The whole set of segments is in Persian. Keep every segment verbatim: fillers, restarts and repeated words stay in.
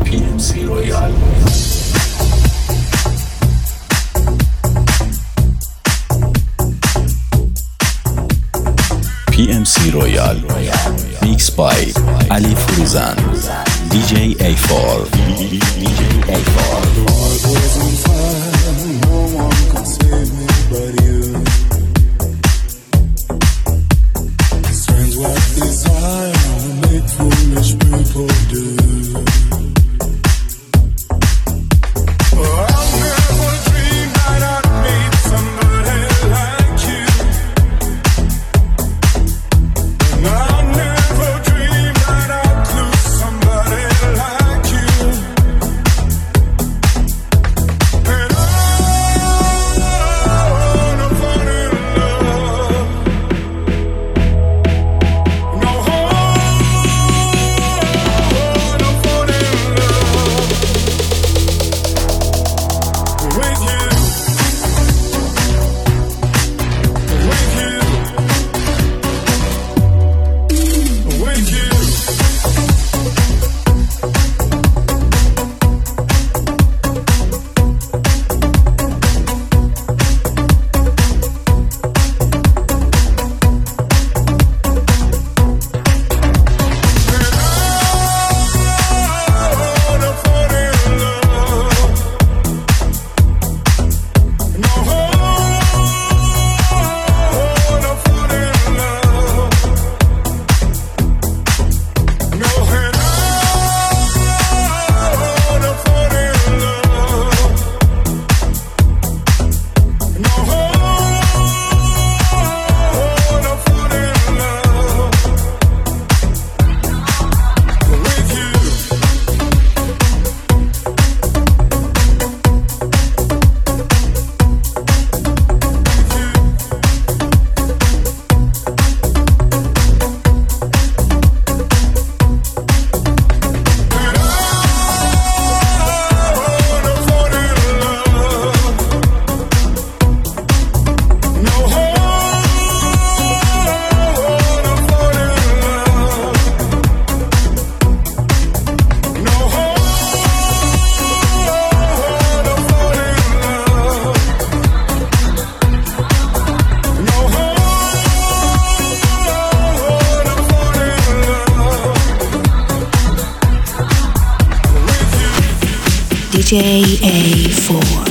P M C Royal. P M C Royal, mixed by Ali Furuzan, D J A four, D J A four. The world was on fire, no one could save me but you. Strange what desire make foolish people do. D J A four.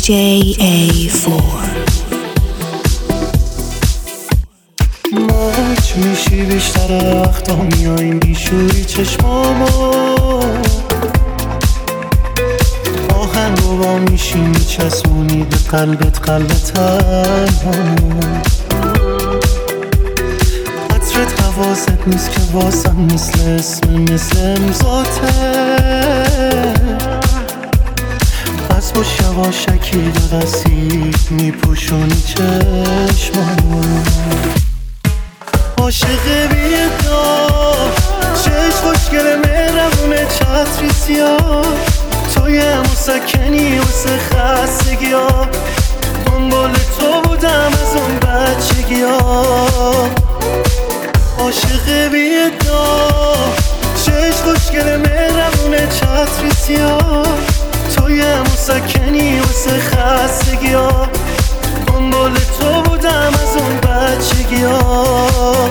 دی جی ای فور. ماچ میشی بیشتر وقتا میاییم بیشوری چشمامو آهنگو با میشی میچسونی به قلبت قلب تنهامو عطرت حواست نیست که واسم مثل اسم مثل امزاته از باش یواشکی دو دستی میپوشونی چشمامو عاشق بیدا چشم خوشگل مهربونه چتری سیاه توی مسکنی واسه خستگی ها دنبال تو بودم از اون بچگی ها عاشق بیدا چشم خوشگل مهربونه چتری سیاه توی مسکنی واسه خستگی ها دنبال تو بودم از اون بچگی ها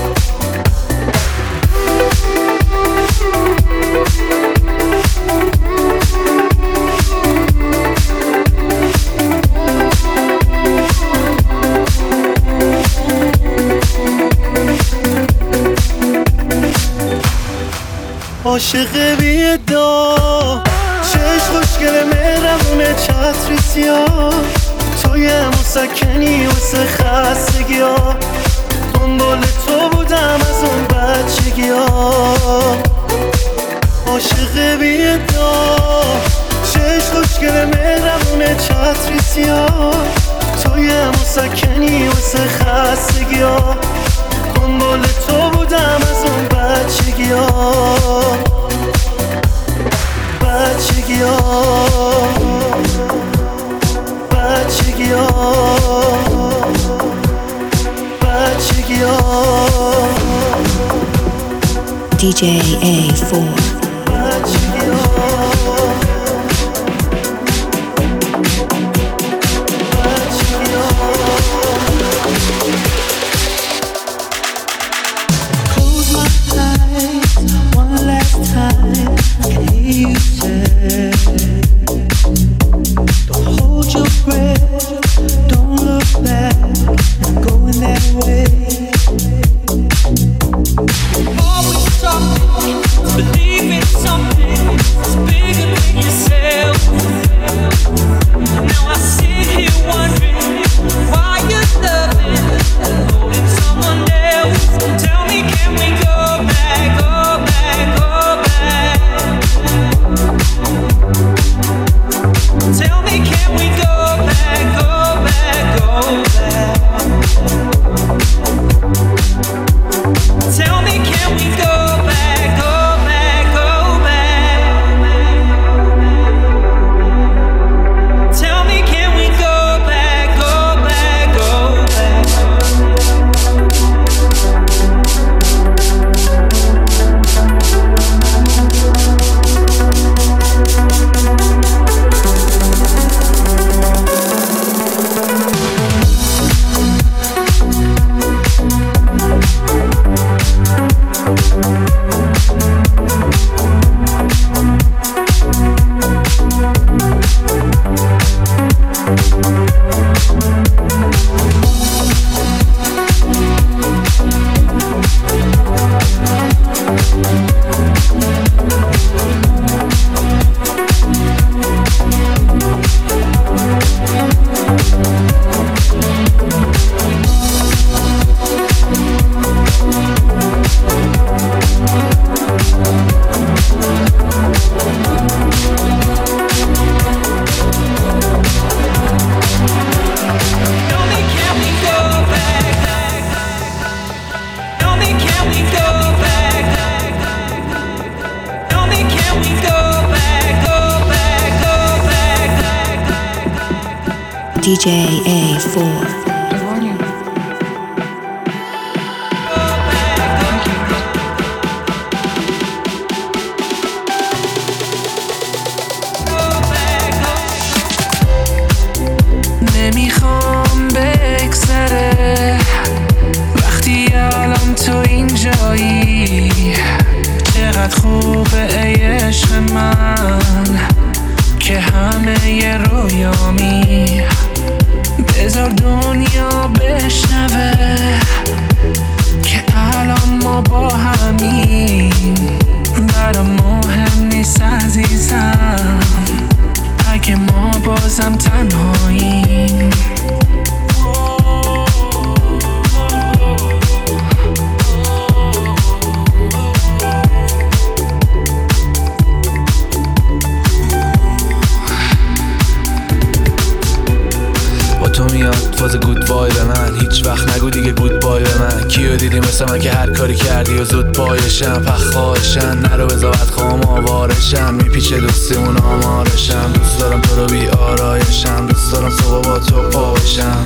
عاشق بیدا چشم خوشگل مهربونه چتری سیاه توی مسکنی واسه خستگی ها دنبال تو بودم از اون بچگی ها عاشق بیدا چشم خوشگل مهربونه چتری سیاه توی مسکنی واسه خستگی ها دنبال تو بودم از اون بچگی ها بچگی ها بچگی ها بچگی ها دی جی ای فور. بچگی ها Believe in something that's bigger than yourself. دی جی ای فور. نمیخوام بگذره وقتی الان تو اینجایی، چقدر خوبه ای عشق من که همه همه رویامی، بذار دنیا بشنوه که الان ما با همیم. برام مهم نیست عزیزم اگه ما بازم تنهاییم. تو میاد فاز گود بای به من، هیچ وقت نگو دیگه گود بای به من. کیو دیدی مثل من که هر کاری کردی و زود پایشم پخ خواهشن، نرو بذارت خوام آوارشم، میپیچه دوستیمون آمارشم. دوست دارم تو رو بی آرایشم، دوست دارم صبح با تو پاوشم.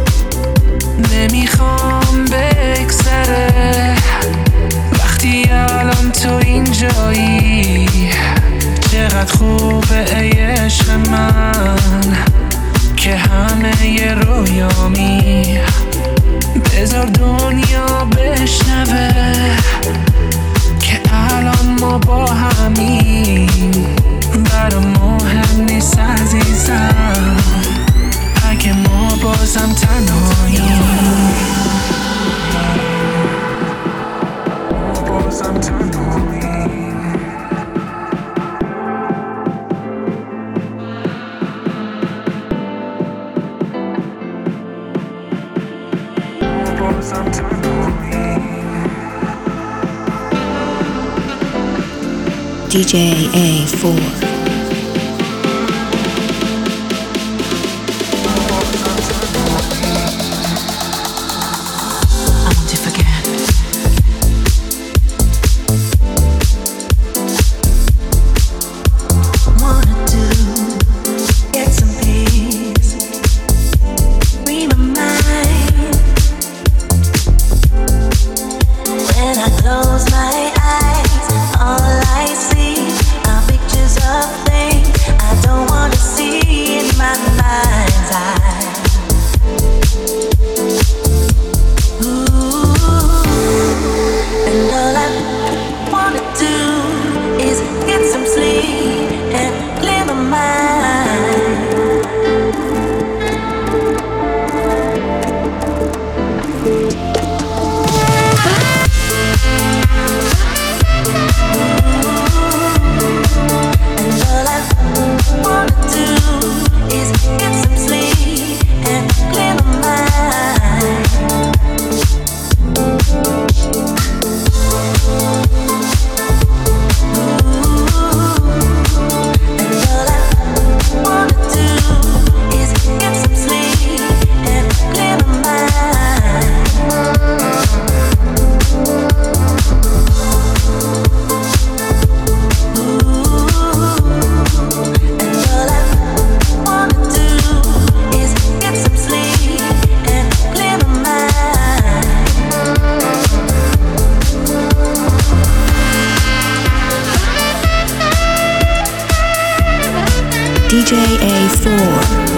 نمیخوام بگذره وقتی الان تو اینجایی، چقدر خوبه ای عشق من که همه ی رویامی، بذار دنیا بشنوه که الان ما با همیم. برام مهم نیست عزیزم اگه ما بازم تنهاییم. ما بازم تنهاییم. D J A four. D J A four.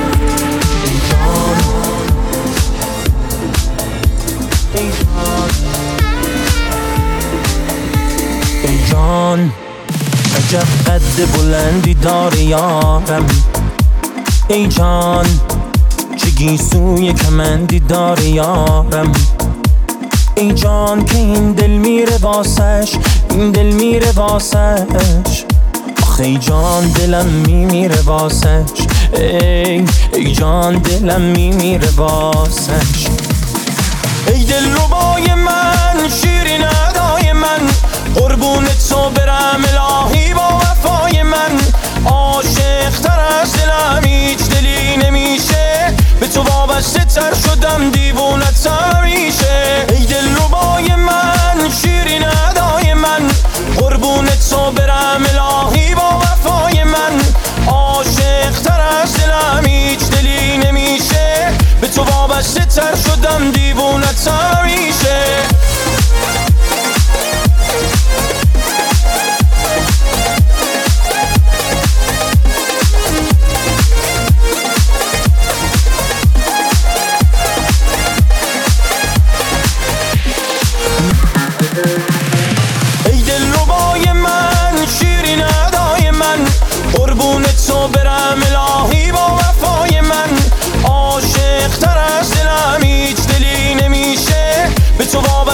ای جان عجب قد بلندی داره یارم، ای جان چه گیسوی کمندی داره یارم، ای جان که این دل میره واسش، این دل میره واسش، آخه ای جان دلم میمیره واسش، ای ای جان دلم میمیره واسش. ای دل ربای من، شیرین ادای من، قربونت تو برم الهی با وفای من، عاشق تر از دلم هیچ دلی نمیشه، به تو وابسته تر شدم دیوونت همیشه. ای دل ربای من، شیرین ادای من، قربونت تو برم الهی با وفای من، عاشق تر از دلم هیچ دلی نمیشه، به تو وابسته تر شدم دیوونت همیشه.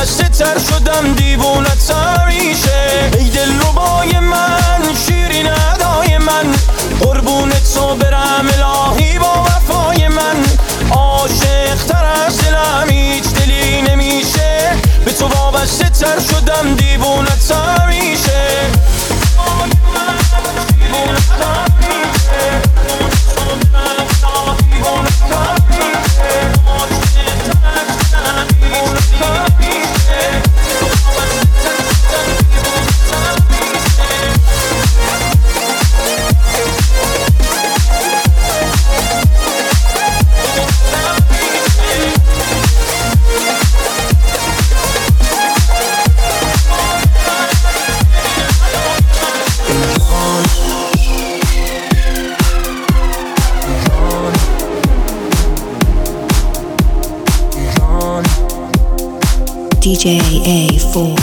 بسته تر شدم دیوونت همیشه. ای دلربای من، شیرین ادای من، قربون تو برم الهی با وفای من. عاشق تر از دلم هیچ دلی نمیشه، به تو وابسته تر شدم دیوونت همیشه. D J A four.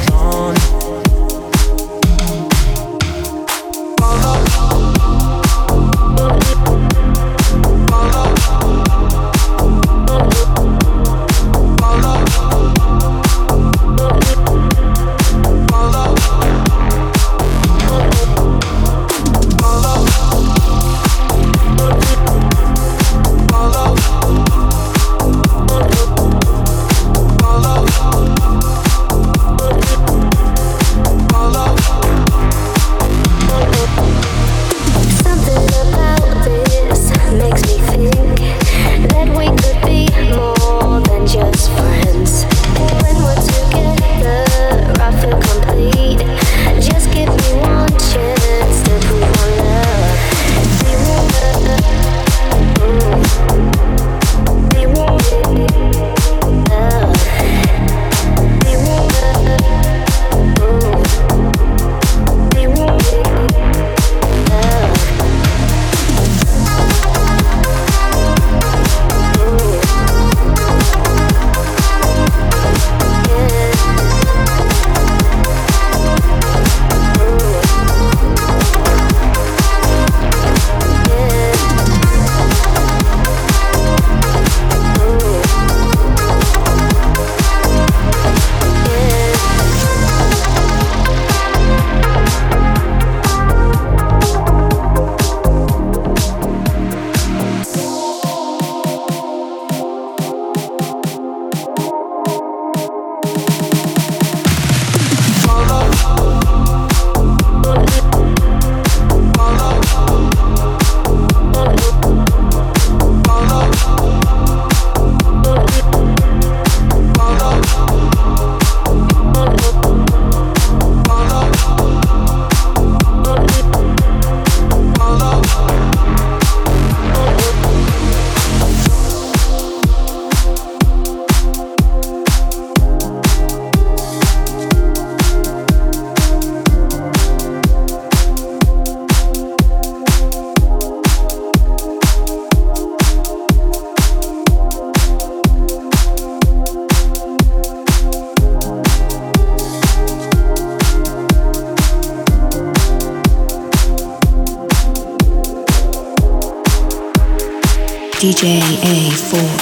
D J A four.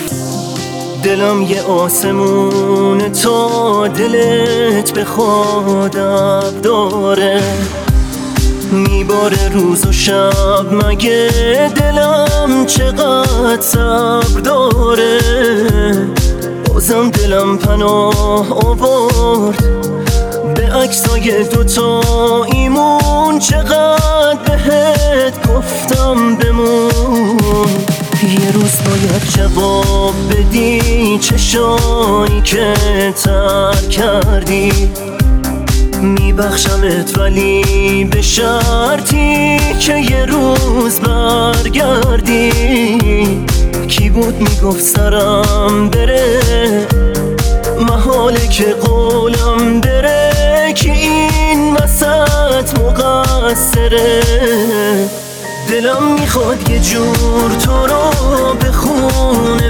دلم یه آسمون تا دلت به خودم داره، میباره روز و شب، مگه دلم چقدر صبر داره. بازم دلم پناه آورد به عکسای دوتا ایمون، چقدر بهت گفتم بمون. یه روز باید جواب بدی چشایی که ترک کردی، میبخشمت ولی به شرطی که یه روز برگردی. کی بود میگفت سرم بره، محاله که قولم بره، که این وسط مقصره. دلم میخواد یه جور تو رو به خونه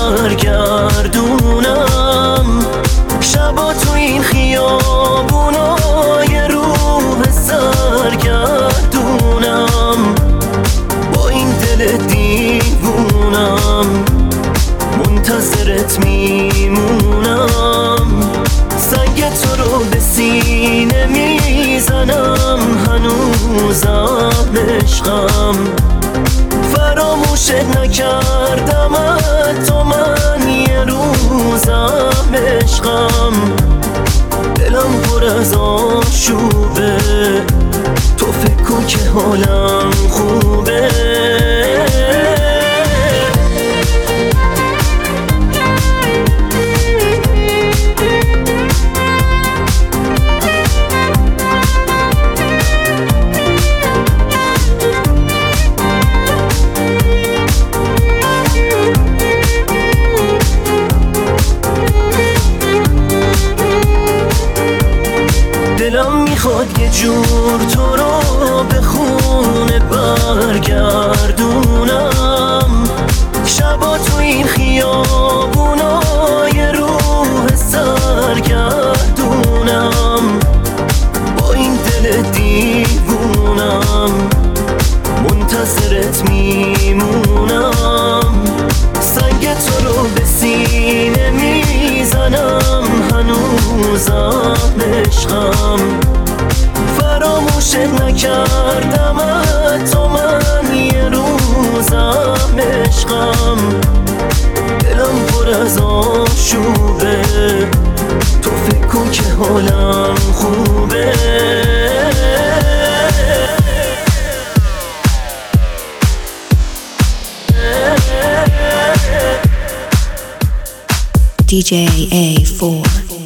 برگردونم، شبا تو این خیابونا یه روح سرگردونم، با این دل دیوونم منتظرت میمونم. عشقم فراموشت نکردم تو من یه روزم عشقم دلم پر از آشوبه تو فکر کن که حالم خوبه دلم میخواد یه جور تو رو به خونه برگردونم شبا تو این خیابونای روح سرگردونم با این دل دیوونم منتظرت میمونم سنگ تو رو به سینه میزنم هنوزم عشقم فراموشت نکردم تو من یه روزم عشقم دلم پر از آشوبه تو فکر کن که حالم خوبه D J A four.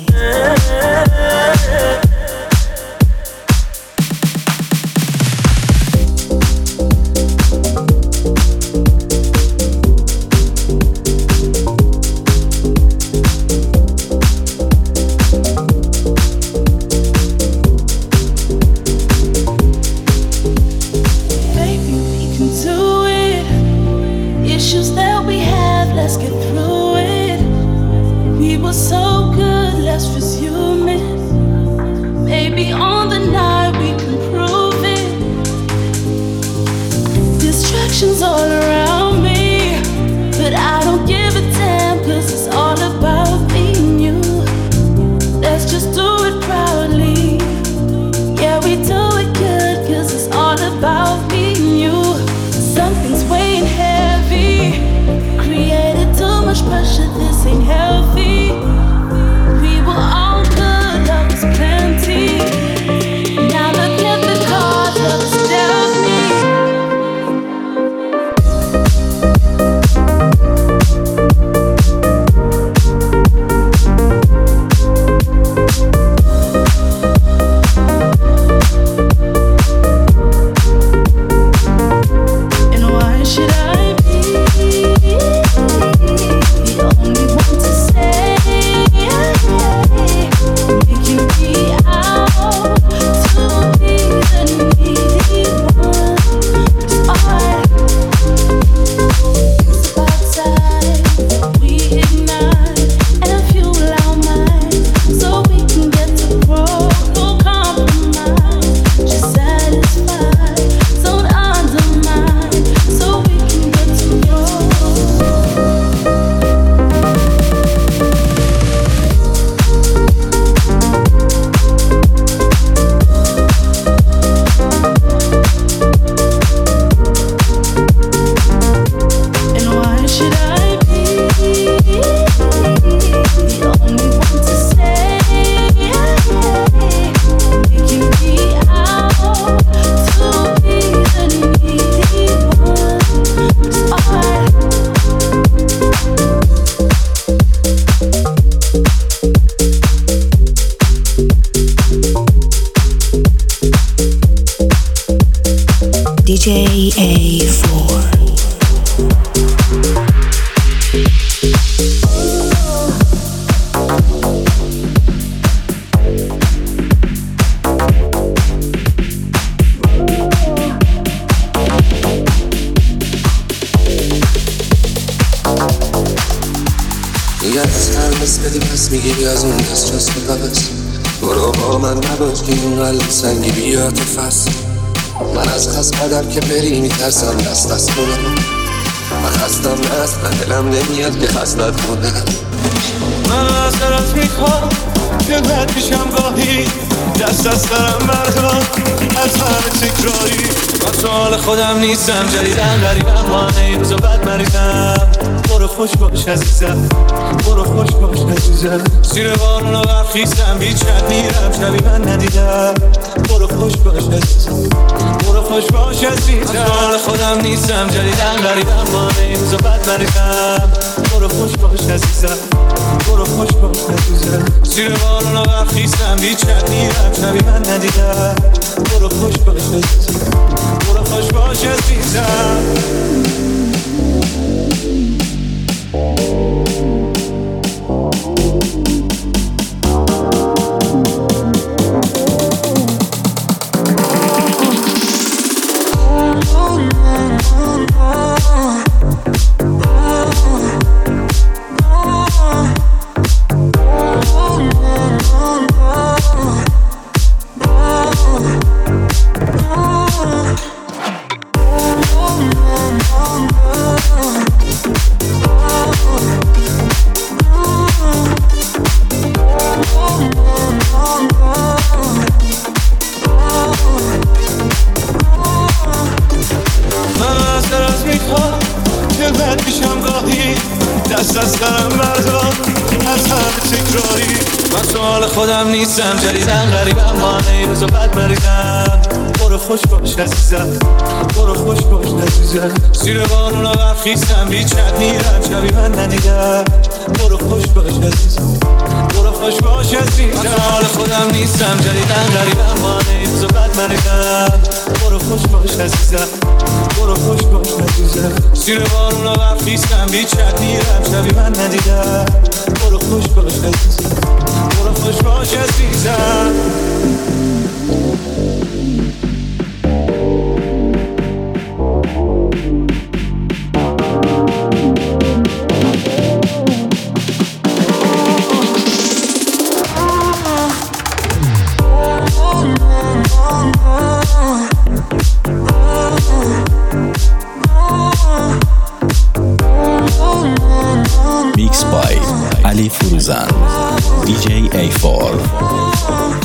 D J A four. میگه از هر بس بدی پس میگیری از اون دست جست بقبست برو با من نباش که این قلب سنگی بیاد تو فصل من از خست قدم که بری میترسم دست دست کنم من خستم نست من دلم نمیاد که خستت کنم من از درت میخوام که رد میشم گاهی در دست از سرم بردار از همه تکراری. من تو حال خودم نیستم، جدیدم غریبم، با این روزا بد مریضم. برو خوش باش عزیزم، برو خوش باش عزیزم. زیر بارون و برخیستم، بیچ کت میرم، شبی من ندیدم. برو خوش باش عزیزم، برو خوش باش عزیزم. من تو حال خودم نیستم، جدیدم غریبم، با این روزا بد مریضم. برو خوش باش عزیزم، برو خوش باش عزیزم. زیر بارون و برخیستم، بیچ کت میرم، شبی من ندیدم. برو خوش باش عزیزم، برو خوش باش عزیزم. دست از سرم بردار از همه تکراری. من تو حال خودم نیستم، جدیدم غریبم، با این روزا بد مریضم. برو خوش باش عزیزم، برو خوش باش عزیزم. زیر بارون و برخیستم، بیچ کت میرم، شبی من ندیدم. برو خوش باش عزیزم، برو خوش باش عزیزم. من تو حال خودم نیستم، جدیدم غریبم، با این روزا بد مریضم. برو خوش باش عزیزم، برو خوش باش عزیزم. زیر بارون و برخیستم، بیچ کت میرم، شبی من ندیدم. برو خوش باش عزیزم، برو خوش باش عزیزم. Mixed by Ali Furuzan, D J A four.